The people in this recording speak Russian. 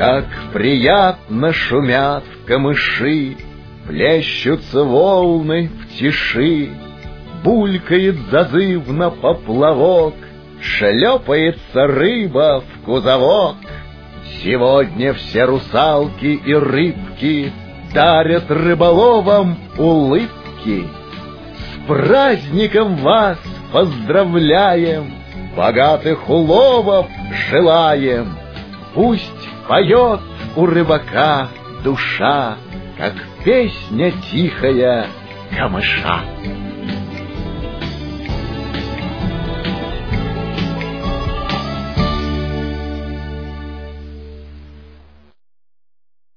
Как приятно шумят камыши, плещутся волны в тиши, булькает зазывно поплавок, шлепается рыба в кузовок. Сегодня все русалки и рыбки дарят рыболовам улыбки. С праздником вас поздравляем, богатых уловов желаем. Пусть поет у рыбака душа, как песня тихая камыша.